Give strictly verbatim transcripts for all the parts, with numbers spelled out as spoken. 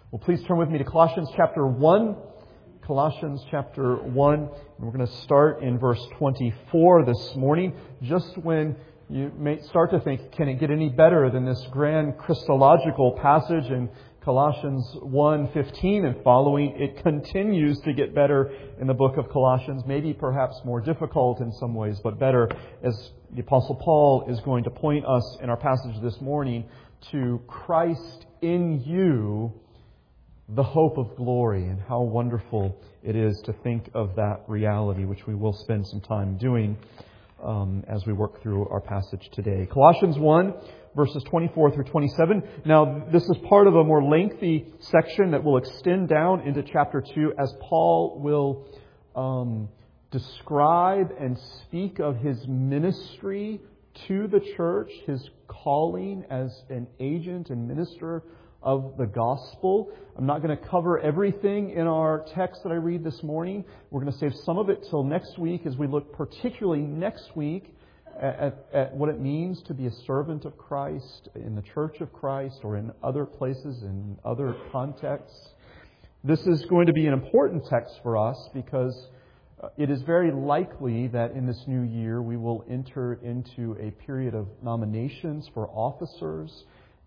Well, please turn with me to Colossians chapter one. Colossians chapter one. And we're going to start in verse twenty-four this morning. Just when you may start to think, can it get any better than this grand Christological passage in Colossians one fifteen and following? It continues to get better in the book of Colossians. Maybe perhaps more difficult in some ways, but better, as the Apostle Paul is going to point us in our passage this morning to Christ in you, the hope of glory, and how wonderful it is to think of that reality, which we will spend some time doing um, as we work through our passage today. Colossians one, verses twenty-four through twenty-seven. Now, this is part of a more lengthy section that will extend down into chapter two as Paul will um, describe and speak of his ministry to the church, his calling as an agent and minister of the gospel. I'm not going to cover everything in our text that I read this morning. We're going to save some of it till next week as we look particularly next week at, at what it means to be a servant of Christ in the church of Christ or in other places, in other contexts. This is going to be an important text for us because it is very likely that in this new year we will enter into a period of nominations for officers,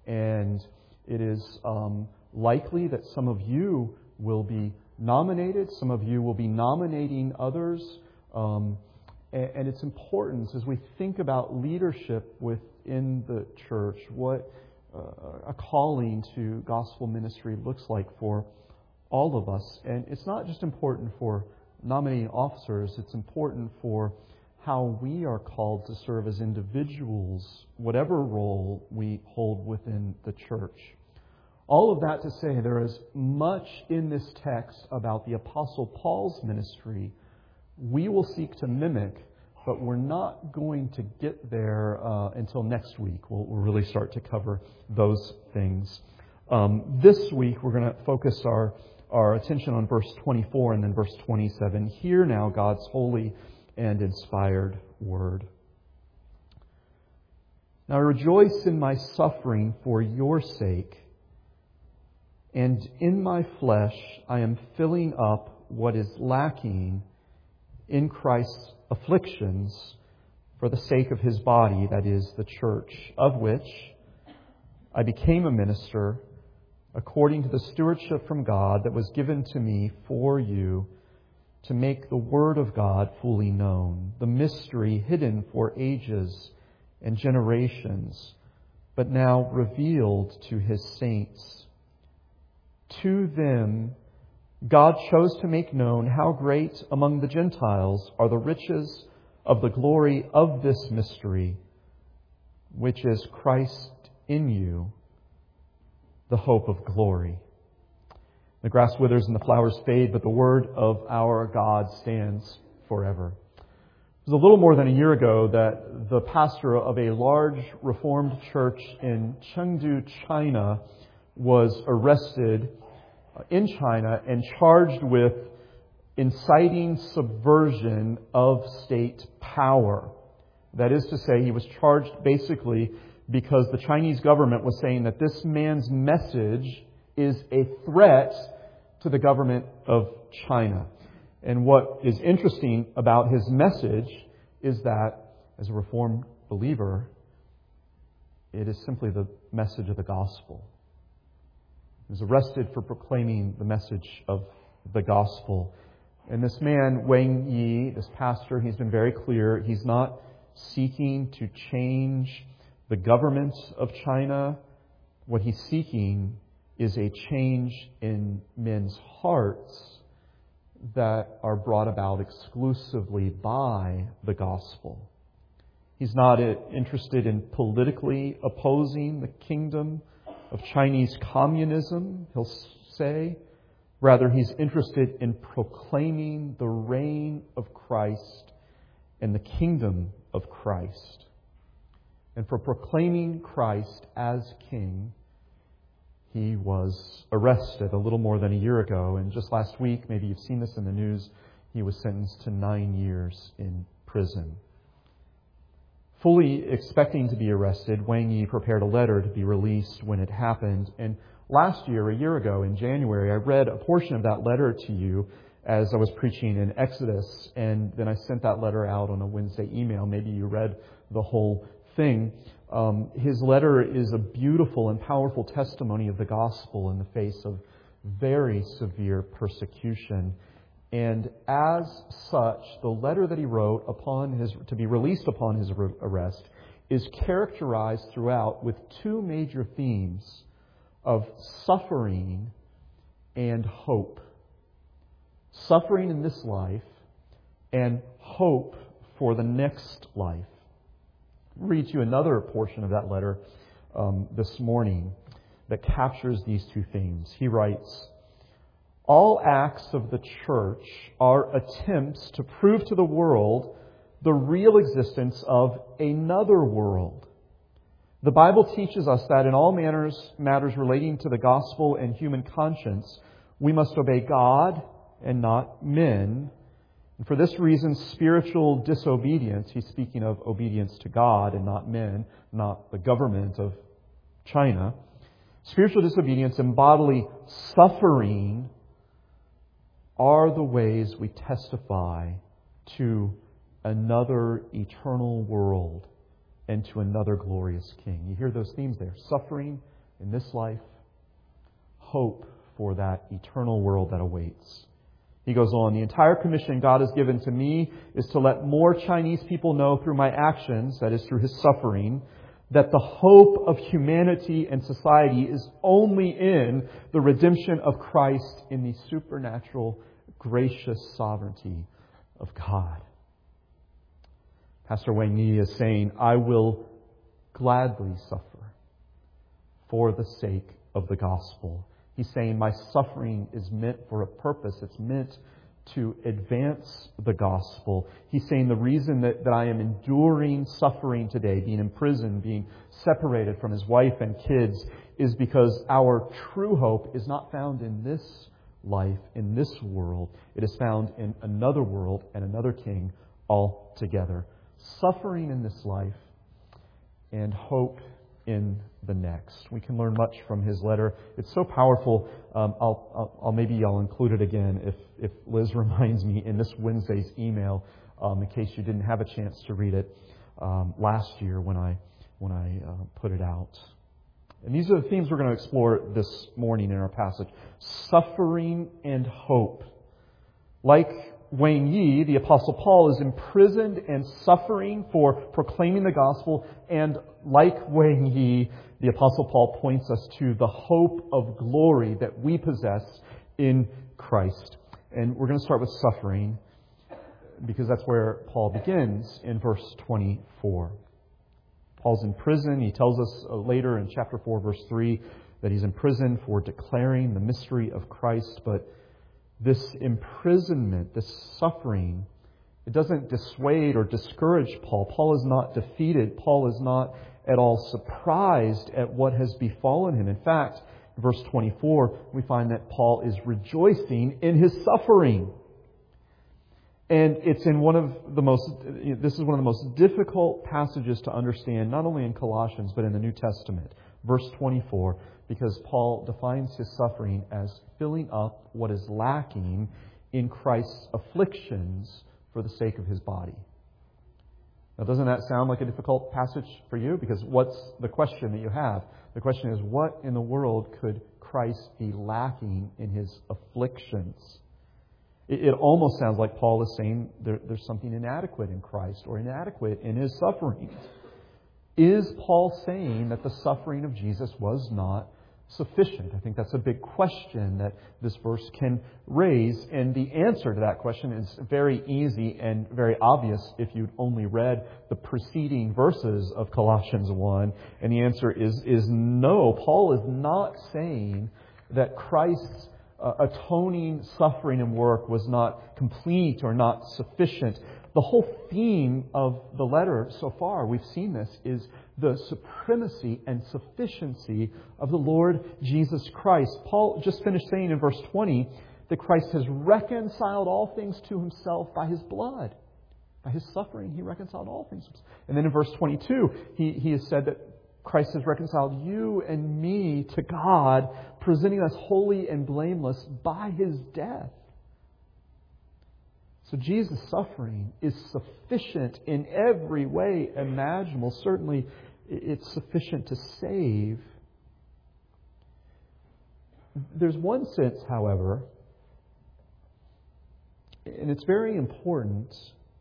and it is um, likely that some of you will be nominated. Some of you will be nominating others. Um, and, and it's important as we think about leadership within the church, what uh, a calling to gospel ministry looks like for all of us. And it's not just important for nominating officers. It's important for how we are called to serve as individuals, whatever role we hold within the church. All of that to say, there is much in this text about the Apostle Paul's ministry we will seek to mimic, but we're not going to get there uh, until next week. We'll, we'll really start to cover those things. Um, this week, we're going to focus our, our attention on verse twenty-four and then verse twenty-seven. Hear now God's holy and inspired word. Now I rejoice in my suffering for your sake, and in my flesh I am filling up what is lacking in Christ's afflictions for the sake of His body, that is, the church, of which I became a minister according to the stewardship from God that was given to me for you, to make the Word of God fully known, the mystery hidden for ages and generations, but now revealed to His saints. To them God chose to make known how great among the Gentiles are the riches of the glory of this mystery, which is Christ in you, the hope of glory. The grass withers and the flowers fade, but the word of our God stands forever. It was a little more than a year ago that the pastor of a large Reformed church in Chengdu, China, was arrested in China and charged with inciting subversion of state power. That is to say, he was charged basically because the Chinese government was saying that this man's message is a threat to the government of China. And what is interesting about his message is that, as a Reformed believer, it is simply the message of the gospel. He was arrested for proclaiming the message of the gospel. And this man, Wang Yi, this pastor, he's been very clear. He's not seeking to change the government of China. What he's seeking is a change in men's hearts that are brought about exclusively by the gospel. He's not interested in politically opposing the kingdom of Chinese communism, he'll say. Rather, he's interested in proclaiming the reign of Christ and the kingdom of Christ. And for proclaiming Christ as King, he was arrested a little more than a year ago. And just last week, maybe you've seen this in the news, he was sentenced to nine years in prison. Fully expecting to be arrested, Wang Yi prepared a letter to be released when it happened. And Last year, a year ago, in January, I read a portion of that letter to you as I was preaching in Exodus, and then I sent that letter out on a Wednesday email. Maybe you read the whole thing. Um, his letter is a beautiful and powerful testimony of the gospel in the face of very severe persecution. And as such, the letter that he wrote upon his to be released upon his arrest is characterized throughout with two major themes of suffering and hope. Suffering in this life and hope for the next life. I'll read you another portion of that letter um, this morning that captures these two themes. He writes, "All acts of the church are attempts to prove to the world the real existence of another world. The Bible teaches us that in all manners, matters relating to the gospel and human conscience, we must obey God and not men. And for this reason, spiritual disobedience," he's speaking of obedience to God and not men, not the government of China, "spiritual disobedience and bodily suffering are the ways we testify to another eternal world and to another glorious King." You hear those themes there. Suffering in this life, hope for that eternal world that awaits. He goes on, "The entire commission God has given to me is to let more Chinese people know through my actions, that is through His suffering, that the hope of humanity and society is only in the redemption of Christ in the supernatural, gracious sovereignty of God." Pastor Wang Yi is saying, "I will gladly suffer for the sake of the gospel." He's saying my suffering is meant for a purpose. It's meant to advance the gospel. He's saying the reason that, that I am enduring suffering today, being in prison, being separated from his wife and kids, is because our true hope is not found in this life, in this world. It is found in another world and another King altogether. Suffering in this life and hope in the next. We can learn much from his letter. It's so powerful. Um, I'll, I'll, I'll maybe I'll include it again if, if Liz reminds me in this Wednesday's email, um, in case you didn't have a chance to read it um, last year when I when I uh, put it out. And these are the themes we're going to explore this morning in our passage: suffering and hope. Like Wang Yi, the Apostle Paul is imprisoned and suffering for proclaiming the gospel, and like Wang Yi, the Apostle Paul points us to the hope of glory that we possess in Christ. And we're going to start with suffering, because that's where Paul begins in verse twenty-four. Paul's in prison. He tells us later in chapter four, verse three, that he's in prison for declaring the mystery of Christ. But this imprisonment, this suffering, it doesn't dissuade or discourage Paul. Paul is not defeated. Paul is not at all surprised at what has befallen him. In fact, in verse twenty-four, we find that Paul is rejoicing in his suffering. And it's in one of the most, this is one of the most difficult passages to understand, not only in Colossians, but in the New Testament. Verse twenty-four, because Paul defines his suffering as filling up what is lacking in Christ's afflictions for the sake of his body. Now, doesn't that sound like a difficult passage for you? Because what's the question that you have? The question is, what in the world could Christ be lacking in his afflictions? It, it almost sounds like Paul is saying there, there's something inadequate in Christ or inadequate in his sufferings. Is Paul saying that the suffering of Jesus was not sufficient? I think that's a big question that this verse can raise. And the answer to that question is very easy and very obvious if you'd only read the preceding verses of Colossians one. And the answer is, is no. Paul is not saying that Christ's uh, atoning suffering and work was not complete or not sufficient. The whole theme of the letter so far, we've seen this, is the supremacy and sufficiency of the Lord Jesus Christ. Paul just finished saying in verse twenty that Christ has reconciled all things to himself by his blood. By his suffering, he reconciled all things. And then in verse twenty-two, he, he has said that Christ has reconciled you and me to God, presenting us holy and blameless by His death. So Jesus' suffering is sufficient in every way imaginable. Certainly, it's sufficient to save. There's one sense, however, and it's very important,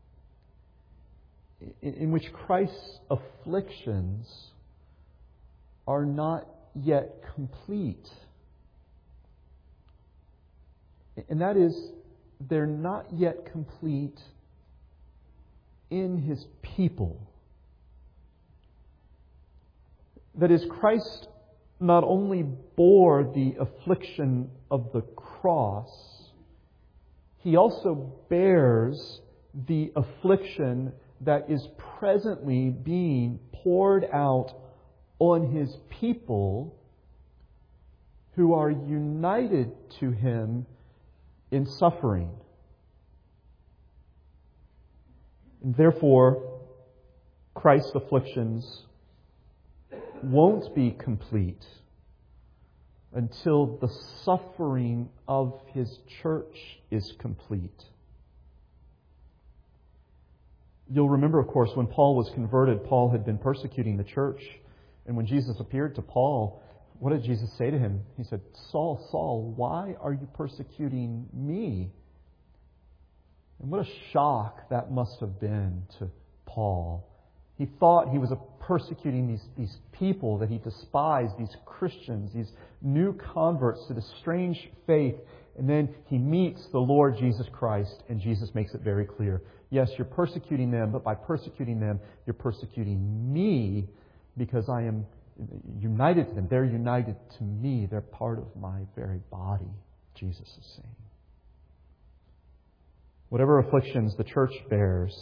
in which Christ's afflictions are not yet complete. And that is, they're not yet complete in His people. That is, Christ not only bore the affliction of the cross, He also bears the affliction that is presently being poured out on His people who are united to Him in suffering. And therefore, Christ's afflictions won't be complete until the suffering of His church is complete. You'll remember, of course, when Paul was converted, Paul had been persecuting the church. And when Jesus appeared to Paul, what did Jesus say to him? He said, "Saul, Saul, why are you persecuting me?" And what a shock that must have been to Paul. He thought he was persecuting these, these people that he despised, these Christians, these new converts to this strange faith. And then he meets the Lord Jesus Christ, and Jesus makes it very clear. Yes, you're persecuting them, but by persecuting them, you're persecuting me because I am united to them. They're united to me. They're part of my very body, Jesus is saying. Whatever afflictions the church bears,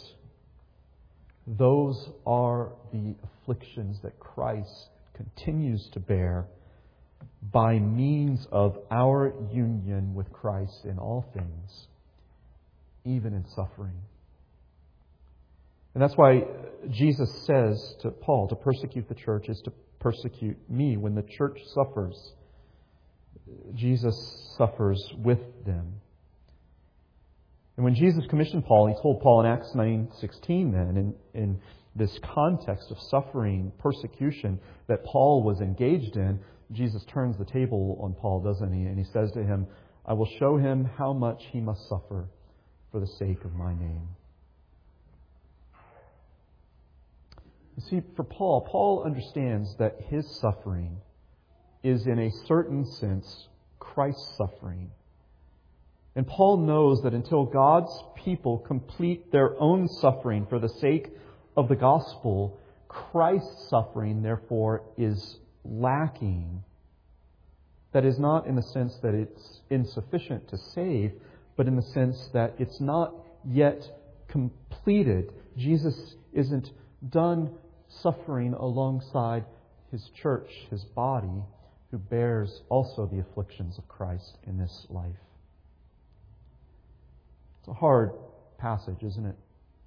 those are the afflictions that Christ continues to bear by means of our union with Christ in all things, even in suffering. And that's why Jesus says to Paul, to persecute the church is to persecute me. When the church suffers, Jesus suffers with them. And when Jesus commissioned Paul, He told Paul in Acts nine sixteen then, in, in this context of suffering, persecution that Paul was engaged in, Jesus turns the table on Paul, doesn't He? And He says to him, "I will show him how much he must suffer for the sake of my name." You see, for Paul, Paul understands that his suffering is in a certain sense Christ's suffering. And Paul knows that until God's people complete their own suffering for the sake of the gospel, Christ's suffering, therefore, is lacking. That is not in the sense that it's insufficient to save, but in the sense that it's not yet completed. Jesus isn't done suffering alongside His church, His body, who bears also the afflictions of Christ in this life. It's a hard passage, isn't it?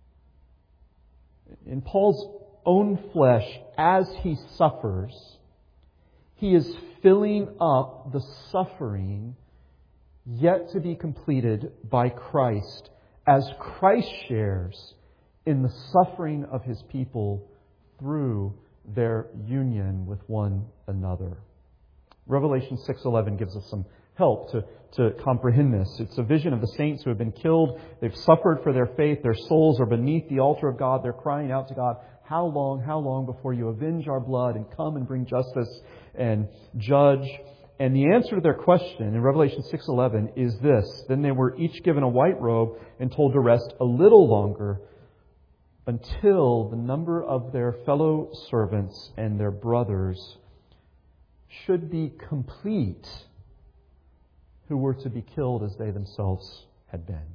In Paul's own flesh, as he suffers, he is filling up the suffering yet to be completed by Christ, as Christ shares in the suffering of His people through their union with one another. Revelation six eleven gives us some help to, to comprehend this. It's a vision of the saints who have been killed. They've suffered for their faith. Their souls are beneath the altar of God. They're crying out to God, "How long, how long before you avenge our blood and come and bring justice and judge?" And the answer to their question in Revelation six eleven is this: "Then they were each given a white robe and told to rest a little longer until the number of their fellow servants and their brothers should be complete, who were to be killed as they themselves had been."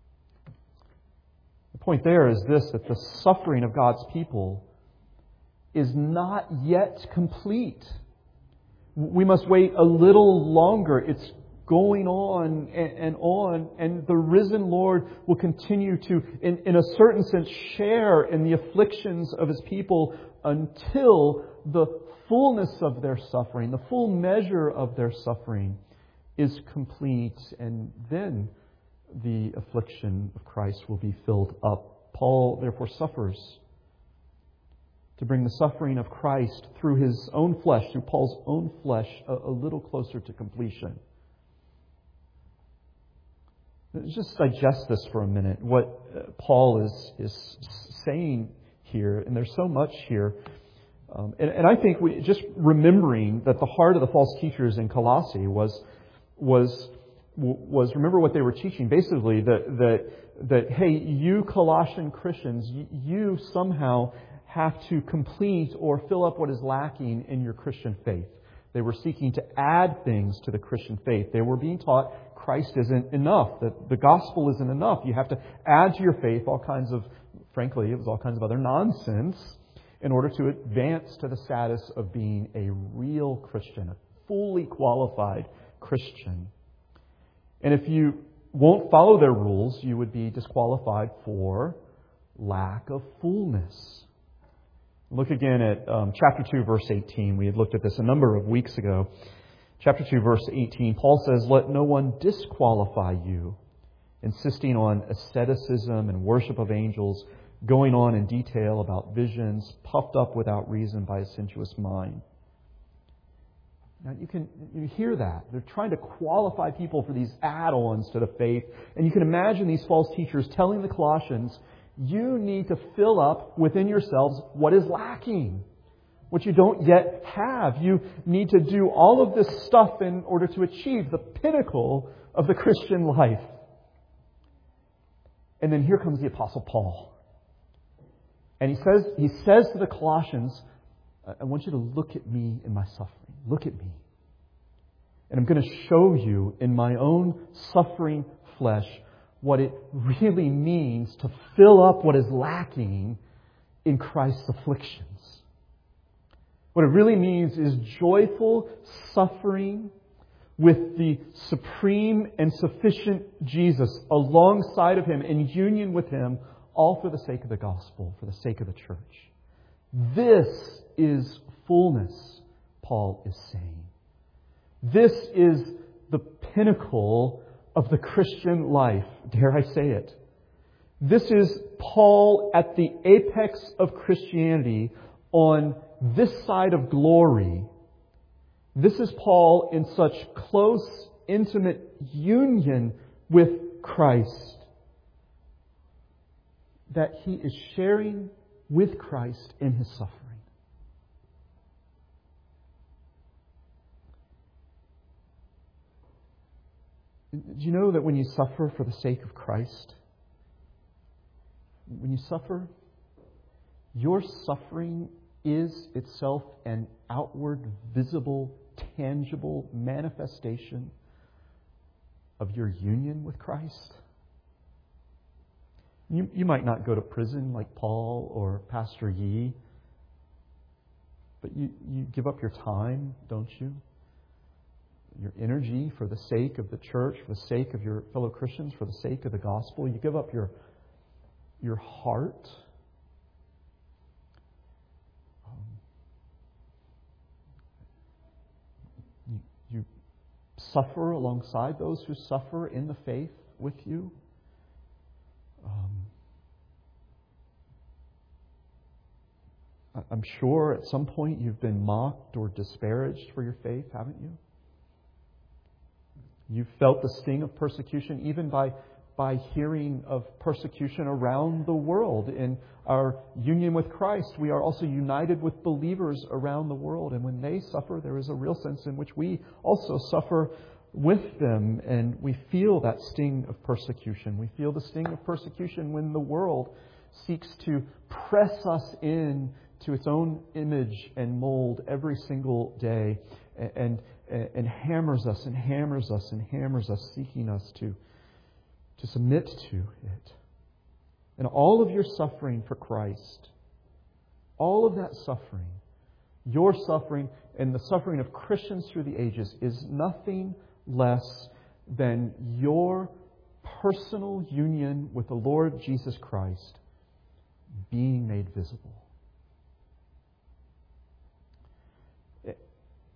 The point there is this, that the suffering of God's people is not yet complete. We must wait a little longer. It's going on and on, and the risen Lord will continue to, in, in a certain sense, share in the afflictions of His people until the fullness of their suffering, the full measure of their suffering is complete, and then the affliction of Christ will be filled up. Paul therefore suffers to bring the suffering of Christ through his own flesh, through Paul's own flesh, a, a little closer to completion. Let's just digest this for a minute, what Paul is, is saying here, and there's so much here. Um, and, and I think we just remembering that the heart of the false teachers in Colossae was was was remember what they were teaching. Basically, that that that hey, you Colossian Christians, you, you somehow have to complete or fill up what is lacking in your Christian faith. They were seeking to add things to the Christian faith. They were being taught Christ isn't enough, that the gospel isn't enough. You have to add to your faith all kinds of, frankly, it was all kinds of other nonsense in order to advance to the status of being a real Christian, a fully qualified Christian. And if you won't follow their rules, you would be disqualified for lack of fullness. Look again at um, chapter two, verse eighteen. We had looked at this a number of weeks ago. Chapter two, verse eighteen, Paul says, "Let no one disqualify you, insisting on asceticism and worship of angels, going on in detail about visions, puffed up without reason by a sensuous mind." Now you can you hear that. They're trying to qualify people for these add-ons to the faith. And you can imagine these false teachers telling the Colossians, you need to fill up within yourselves what is lacking, what you don't yet have. You need to do all of this stuff in order to achieve the pinnacle of the Christian life. And then here comes the Apostle Paul. And he says, he says to the Colossians, I want you to look at me in my suffering. Look at me. And I'm going to show you in my own suffering flesh what it really means to fill up what is lacking in Christ's afflictions. What it really means is joyful suffering with the supreme and sufficient Jesus alongside of Him, in union with Him, all for the sake of the gospel, for the sake of the church. This is fullness, Paul is saying. This is the pinnacle of the Christian life, dare I say it. This is Paul at the apex of Christianity on this side of glory. This is Paul in such close, intimate union with Christ that he is sharing with Christ in His suffering. Do you know that when you suffer for the sake of Christ, when you suffer, your suffering is itself an outward, visible, tangible manifestation of your union with Christ? You, you might not go to prison like Paul or Pastor Yee, but you, you give up your time, don't you? Your energy for the sake of the church, for the sake of your fellow Christians, for the sake of the gospel. You give up your, your heart. Um, you, you suffer alongside those who suffer in the faith with you. Um, I'm sure at some point you've been mocked or disparaged for your faith, haven't you? You've felt the sting of persecution even by, by hearing of persecution around the world. In our union with Christ, we are also united with believers around the world. And when they suffer, there is a real sense in which we also suffer with them. And we feel that sting of persecution. We feel the sting of persecution when the world seeks to press us in to its own image and mold every single day, and, and, and hammers us and hammers us and hammers us, seeking us to, to submit to it. And all of your suffering for Christ, all of that suffering, your suffering and the suffering of Christians through the ages, is nothing less than your personal union with the Lord Jesus Christ being made visible.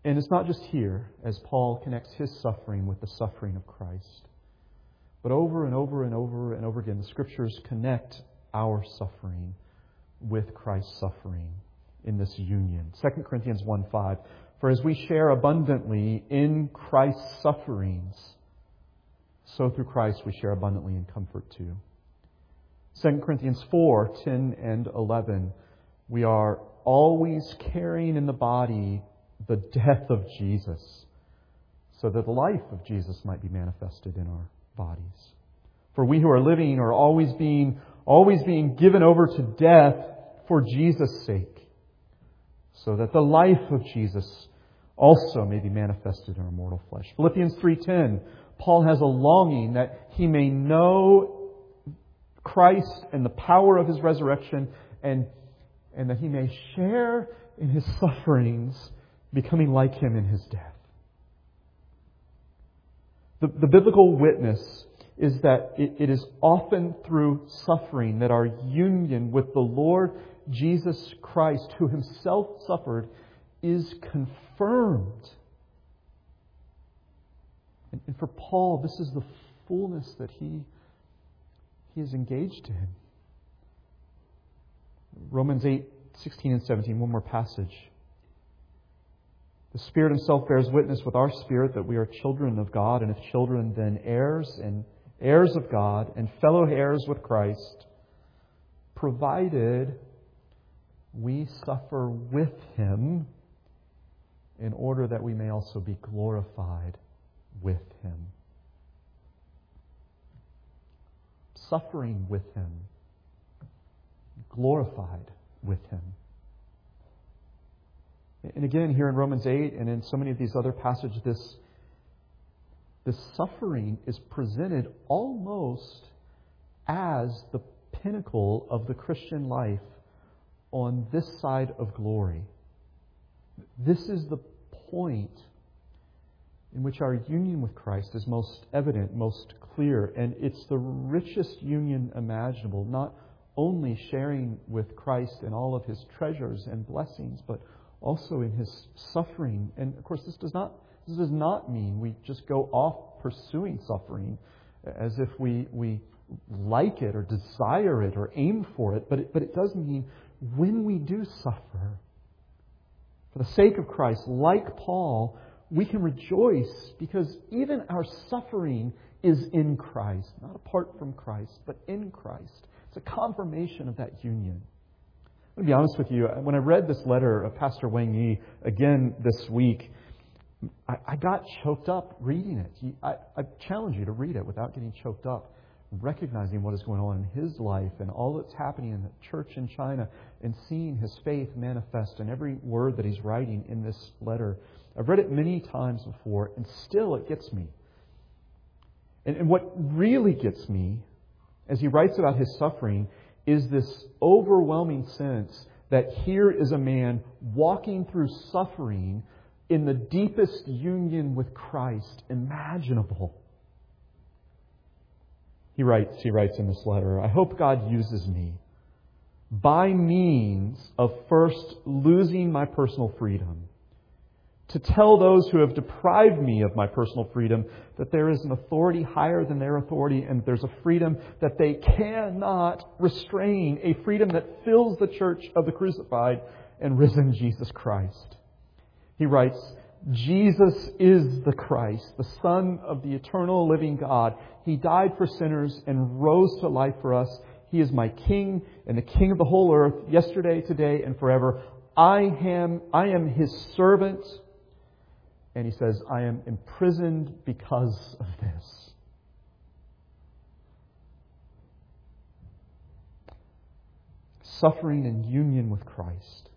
And it's not just here, as Paul connects his suffering with the suffering of Christ. But over and over and over and over again, the Scriptures connect our suffering with Christ's suffering in this union. Second Corinthians one five, for as we share abundantly in Christ's sufferings, so through Christ we share abundantly in comfort too. Second Corinthians four ten and eleven, we are always carrying in the body the death of Jesus, so that the life of Jesus might be manifested in our bodies. For we who are living are always being always being given over to death for Jesus' sake, so that the life of Jesus also may be manifested in our mortal flesh. Philippians three ten, Paul has a longing that he may know Christ and the power of His resurrection, and, and that he may share in His sufferings, becoming like Him in His death. The, the biblical witness is that it, it is often through suffering that our union with the Lord Jesus Christ, who Himself suffered, is confirmed. And, and for Paul, this is the fullness that he, he is engaged in. Romans eight sixteen and seventeen, one more passage. The Spirit Himself bears witness with our spirit that we are children of God, and if children, then heirs, and heirs of God, and fellow heirs with Christ, provided we suffer with Him, in order that we may also be glorified with Him. Suffering with Him, glorified with Him. And again, here in Romans eight and in so many of these other passages, this, this suffering is presented almost as the pinnacle of the Christian life on this side of glory. This is the point in which our union with Christ is most evident, most clear, and it's the richest union imaginable, not only sharing with Christ in all of His treasures and blessings, but also in His suffering. And of course, this does not this does not mean we just go off pursuing suffering as if we we like it or desire it or aim for it, but it, but it does mean when we do suffer for the sake of Christ, like Paul, we can rejoice because even our suffering is in Christ, not apart from Christ, but in Christ. It's a confirmation of that union. I'm going to be honest with you. When I read this letter of Pastor Wang Yi again this week, I, I got choked up reading it. I, I challenge you to read it without getting choked up, recognizing what is going on in his life and all that's happening in the church in China and seeing his faith manifest in every word that he's writing in this letter. I've read it many times before, and still it gets me. And, and what really gets me, as he writes about his suffering, is this overwhelming sense that here is a man walking through suffering in the deepest union with Christ imaginable. He writes, he writes in this letter, I hope God uses me by means of first losing my personal freedom to tell those who have deprived me of my personal freedom that there is an authority higher than their authority, and there's a freedom that they cannot restrain, a freedom that fills the church of the crucified and risen Jesus Christ. He writes, Jesus is the Christ, the Son of the eternal living God. He died for sinners and rose to life for us. He is my King and the King of the whole earth, yesterday, today, and forever. I am, I am His servant. And he says, I am imprisoned because of this. Suffering in union with Christ.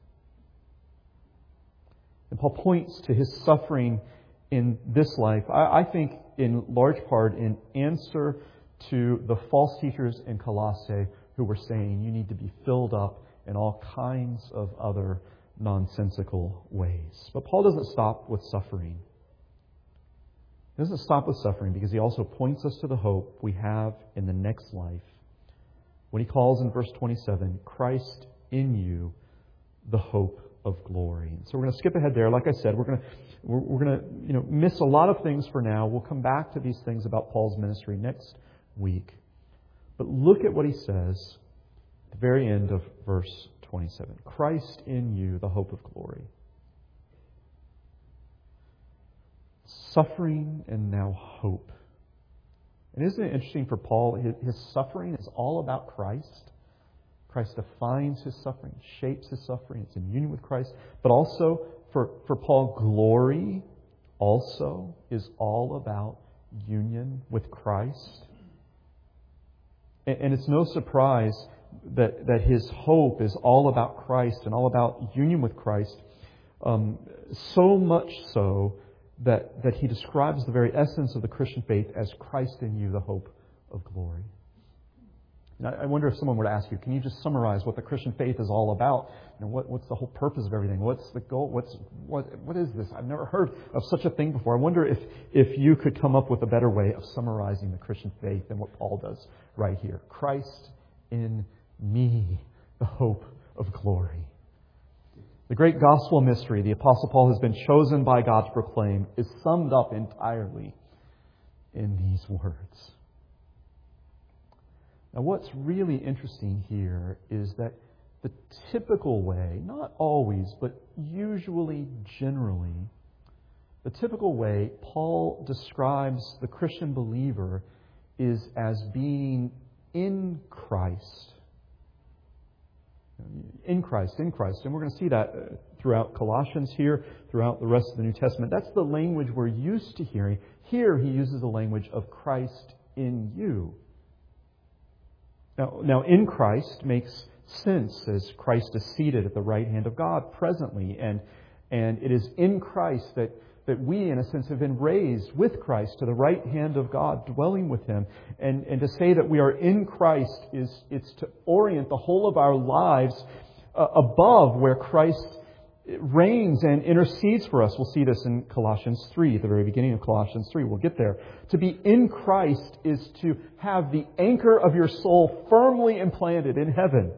And Paul points to his suffering in this life, I, I think in large part in answer to the false teachers in Colossae who were saying you need to be filled up in all kinds of other nonsensical ways. But Paul doesn't stop with suffering. He doesn't stop with suffering because he also points us to the hope we have in the next life. When he calls in verse twenty-seven, Christ in you, the hope of glory. So we're going to skip ahead there. Like I said, we're going to we're, we're going to you know miss a lot of things for now. We'll come back to these things about Paul's ministry next week. But look at what he says at the very end of verse twenty-seven. Christ in you, the hope of glory. Suffering and now hope. And isn't it interesting for Paul, his, his suffering is all about Christ. Christ defines his suffering, shapes his suffering. It's in union with Christ. But also, for, for Paul, glory also is all about union with Christ. And, and it's no surprise that, that his hope is all about Christ and all about union with Christ. Um, so much so that, that he describes the very essence of the Christian faith as Christ in you, the hope of glory. And I wonder if someone were to ask you, can you just summarize what the Christian faith is all about? You know, what, what's the whole purpose of everything? What's the goal? What's what? What is this? I've never heard of such a thing before. I wonder if, if you could come up with a better way of summarizing the Christian faith than what Paul does right here. Christ in me, the hope of glory. The great gospel mystery the Apostle Paul has been chosen by God to proclaim is summed up entirely in these words. Now, what's really interesting here is that the typical way, not always, but usually, generally, the typical way Paul describes the Christian believer is as being in Christ. In Christ, in Christ. And we're going to see that throughout Colossians here, throughout the rest of the New Testament. That's the language we're used to hearing. Here he uses the language of Christ in you. Now, now, in Christ makes sense as Christ is seated at the right hand of God presently. And, and it is in Christ that, that we, in a sense, have been raised with Christ to the right hand of God, dwelling with Him. And, and to say that we are in Christ is it's to orient the whole of our lives uh, above where Christ reigns and intercedes for us. We'll see this in Colossians three, at the very beginning of Colossians three. We'll get there. To be in Christ is to have the anchor of your soul firmly implanted in heaven.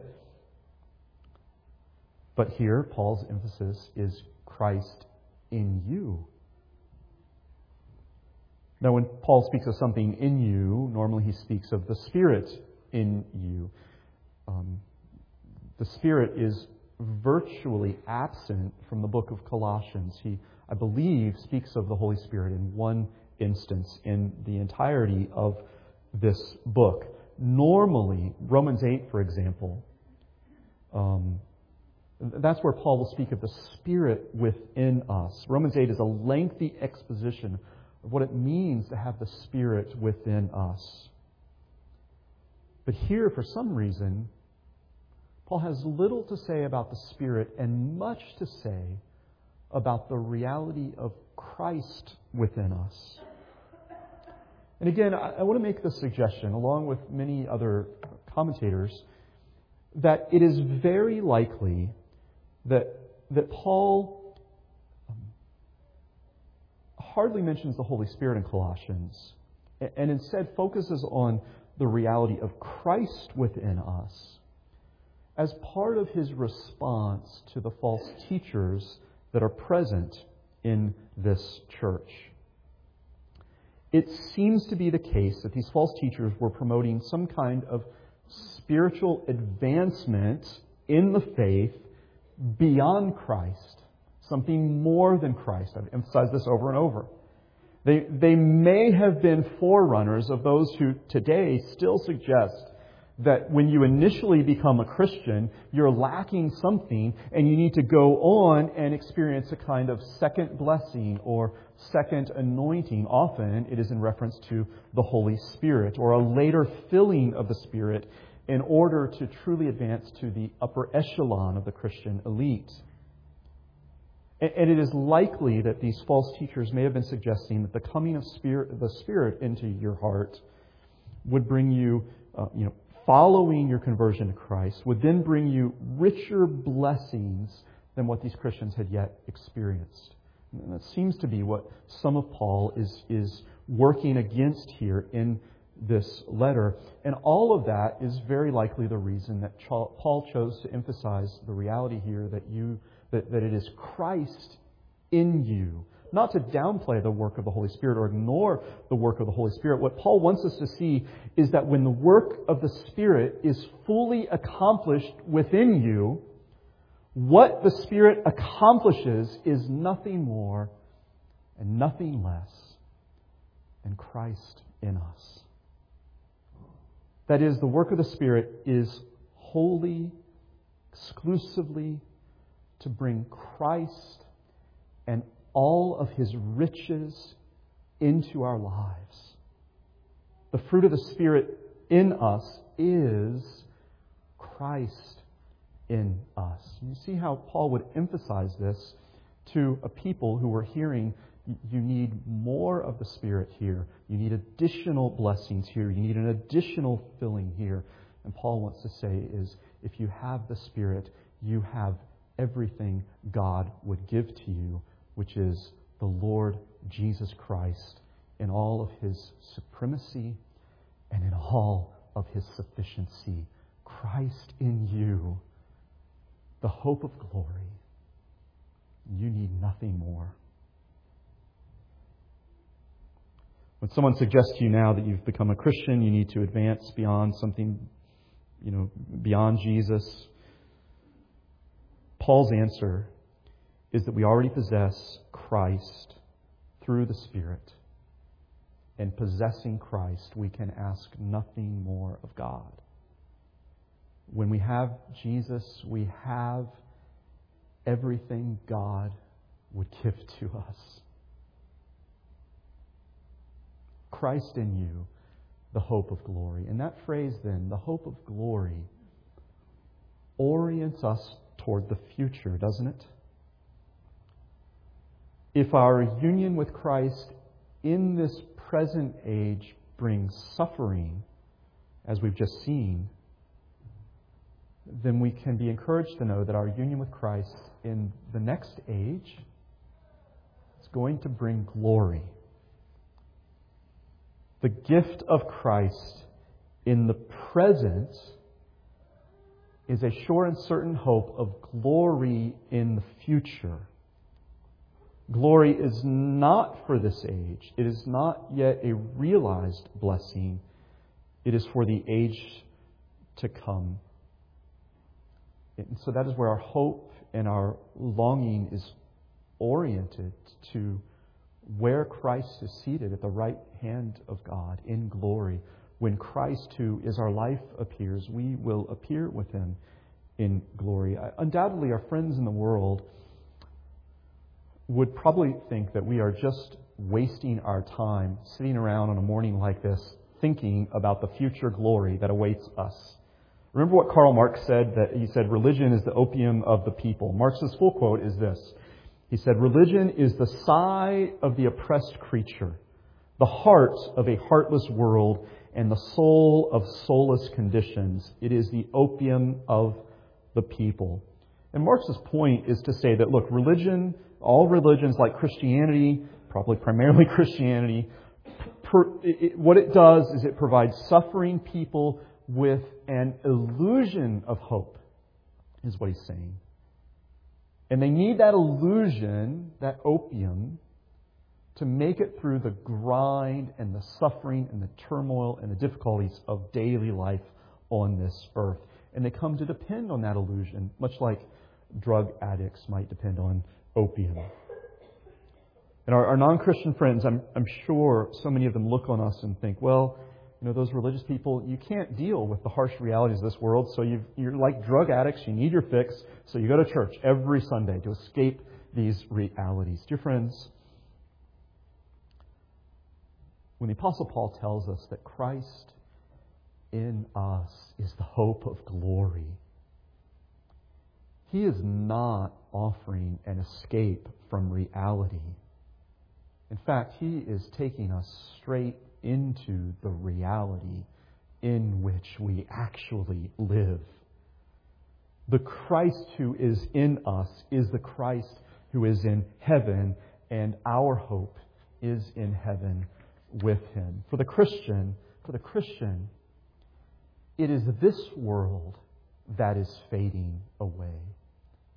But here, Paul's emphasis is Christ in you. Now, when Paul speaks of something in you, normally he speaks of the Spirit in you. Um, the Spirit is virtually absent from the book of Colossians. He, I believe, speaks of the Holy Spirit in one instance in the entirety of this book. Normally, Romans eight, for example, um, that's where Paul will speak of the Spirit within us. Romans eight is a lengthy exposition of what it means to have the Spirit within us. But here, for some reason, Paul has little to say about the Spirit and much to say about the reality of Christ within us. And again, I, I want to make this suggestion, along with many other commentators, that it is very likely that, that Paul um, hardly mentions the Holy Spirit in Colossians, and, and instead focuses on the reality of Christ within us as part of his response to the false teachers that are present in this church. It seems to be the case that these false teachers were promoting some kind of spiritual advancement in the faith beyond Christ, something more than Christ. I've emphasized this over and over. They, they may have been forerunners of those who today still suggest that when you initially become a Christian, you're lacking something and you need to go on and experience a kind of second blessing or second anointing. Often it is in reference to the Holy Spirit or a later filling of the Spirit in order to truly advance to the upper echelon of the Christian elite. And it is likely that these false teachers may have been suggesting that the coming of spirit, the Spirit into your heart would bring you, uh, you know, following your conversion to Christ would then bring you richer blessings than what these Christians had yet experienced. And that seems to be what some of Paul is, is working against here in this letter. And all of that is very likely the reason that Paul chose to emphasize the reality here that you, that, that it is Christ in you. Not to downplay the work of the Holy Spirit or ignore the work of the Holy Spirit. What Paul wants us to see is that when the work of the Spirit is fully accomplished within you, what the Spirit accomplishes is nothing more and nothing less than Christ in us. That is, the work of the Spirit is wholly, exclusively to bring Christ and all of His riches into our lives. The fruit of the Spirit in us is Christ in us. You see how Paul would emphasize this to a people who were hearing, you need more of the Spirit here. You need additional blessings here. You need an additional filling here. And Paul wants to say is, if you have the Spirit, you have everything God would give to you, which is the Lord Jesus Christ in all of His supremacy and in all of His sufficiency. Christ in you, the hope of glory. You need nothing more. When someone suggests to you now that you've become a Christian, you need to advance beyond something, you know, beyond Jesus, Paul's answer is that we already possess Christ through the Spirit. And possessing Christ, we can ask nothing more of God. When we have Jesus, we have everything God would give to us. Christ in you, the hope of glory. And that phrase then, the hope of glory, orients us toward the future, doesn't it? If our union with Christ in this present age brings suffering, as we've just seen, then we can be encouraged to know that our union with Christ in the next age is going to bring glory. The gift of Christ in the present is a sure and certain hope of glory in the future. Glory is not for this age. It is not yet a realized blessing. It is for the age to come. And so that is where our hope and our longing is oriented to where Christ is seated at the right hand of God in glory. When Christ, who is our life, appears, we will appear with Him in glory. Undoubtedly, our friends in the world would probably think that we are just wasting our time sitting around on a morning like this thinking about the future glory that awaits us. Remember what Karl Marx said? That he said, religion is the opium of the people. Marx's full quote is this. He said, religion is the sigh of the oppressed creature, the heart of a heartless world, and the soul of soulless conditions. It is the opium of the people. And Marx's point is to say that, look, religion, all religions like Christianity, probably primarily Christianity, per, it, what it does is it provides suffering people with an illusion of hope, is what he's saying. And they need that illusion, that opium, to make it through the grind and the suffering and the turmoil and the difficulties of daily life on this earth. And they come to depend on that illusion, much like drug addicts might depend on opium. And our, our non-Christian friends, I'm, I'm sure so many of them look on us and think, well, you know, those religious people, you can't deal with the harsh realities of this world, so you've, you're like drug addicts, you need your fix, so you go to church every Sunday to escape these realities. Dear friends, when the Apostle Paul tells us that Christ in us is the hope of glory, he is not offering an escape from reality. In fact, he is taking us straight into the reality in which we actually live. The Christ who is in us is the Christ who is in heaven, and our hope is in heaven with Him. For the Christian, for the Christian, it is this world that is fading away.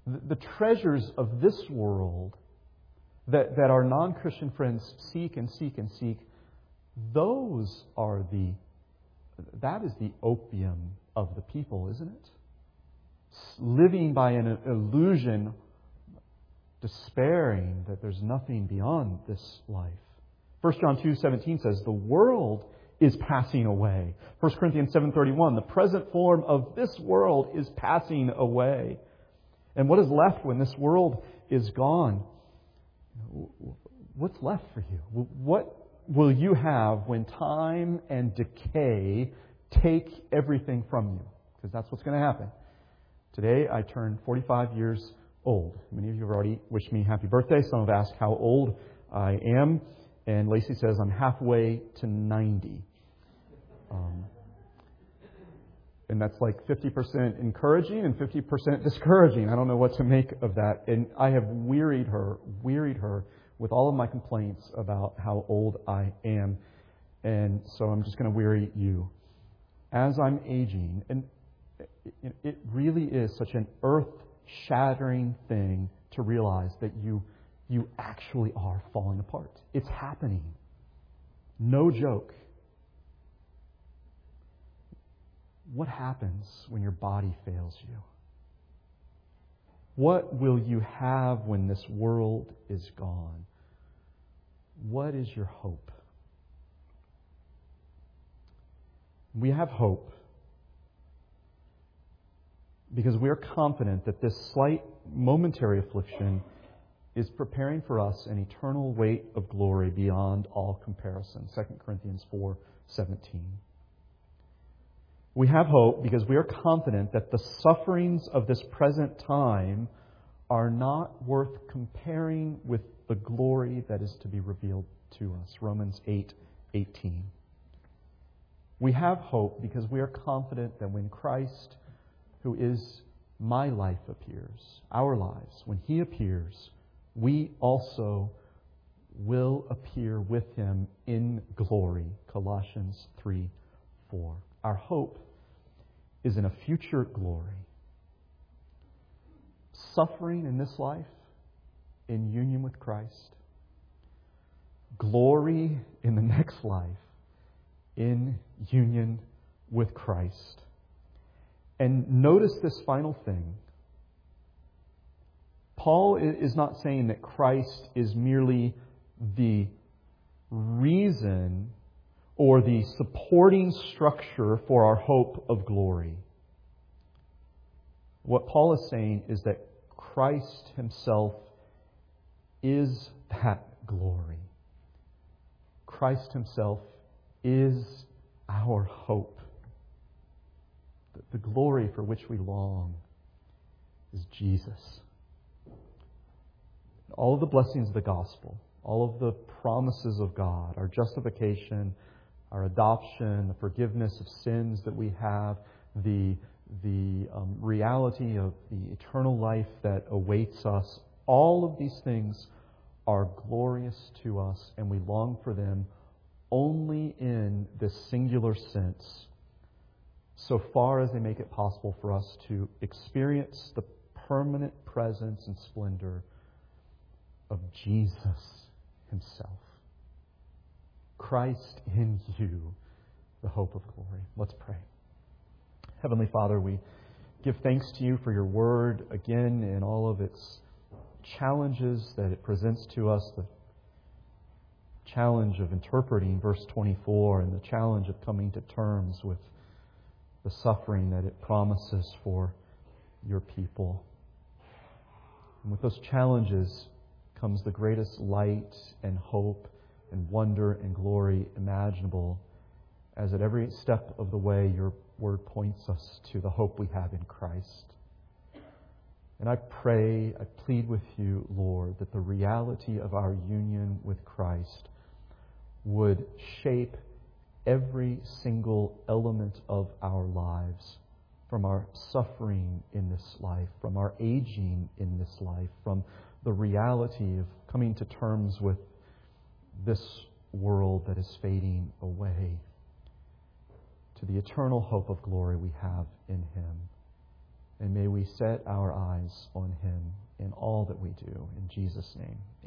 The, the treasures of this world that, that our non-Christian friends seek and seek and seek, those are the, that is the opium of the people, isn't it? Living by an illusion, despairing that there's nothing beyond this life. First John two seventeen says, the world is passing away. First Corinthians seven thirty-one, the present form of this world is passing away. And what is left when this world is gone? What's left for you? What will you have when time and decay take everything from you? Because that's what's going to happen. Today I turn forty-five years old. Many of you have already wished me happy birthday. Some have asked how old I am. And Lacey says I'm halfway to ninety. Um, and that's like fifty percent encouraging and fifty percent discouraging. I don't know what to make of that. And I have wearied her, wearied her with all of my complaints about how old I am. And so I'm just going to weary you. As I'm aging, and it really is such an earth-shattering thing to realize that you you actually are falling apart. It's happening. No joke. What happens when your body fails you? What will you have when this world is gone? What is your hope? We have hope because we are confident that this slight momentary affliction is preparing for us an eternal weight of glory beyond all comparison. Second Corinthians four seventeen. We have hope because we are confident that the sufferings of this present time are not worth comparing with the glory that is to be revealed to us. Romans eight eighteen. We have hope because we are confident that when Christ, who is my life, appears, our lives, when He appears, we also will appear with Him in glory. Colossians three four. Our hope is in a future glory. Suffering in this life in union with Christ. Glory in the next life in union with Christ. And notice this final thing. Paul is not saying that Christ is merely the reason or the supporting structure for our hope of glory. What Paul is saying is that Christ Himself is that glory. Christ Himself is our hope. The glory for which we long is Jesus. All of the blessings of the gospel, all of the promises of God, our justification, our adoption, the forgiveness of sins that we have, the, the um, reality of the eternal life that awaits us, all of these things are glorious to us, and we long for them only in this singular sense, so far as they make it possible for us to experience the permanent presence and splendor of Jesus Himself. Christ in you, the hope of glory. Let's pray. Heavenly Father, we give thanks to You for Your Word again and all of its challenges that it presents to us, the challenge of interpreting verse twenty-four and the challenge of coming to terms with the suffering that it promises for Your people. And with those challenges comes the greatest light and hope and wonder and glory imaginable, as at every step of the way Your Word points us to the hope we have in Christ. And I pray, I plead with You, Lord, that the reality of our union with Christ would shape every single element of our lives, from our suffering in this life, from our aging in this life, from the reality of coming to terms with this world that is fading away, to the eternal hope of glory we have in Him. And may we set our eyes on Him in all that we do. In Jesus' name.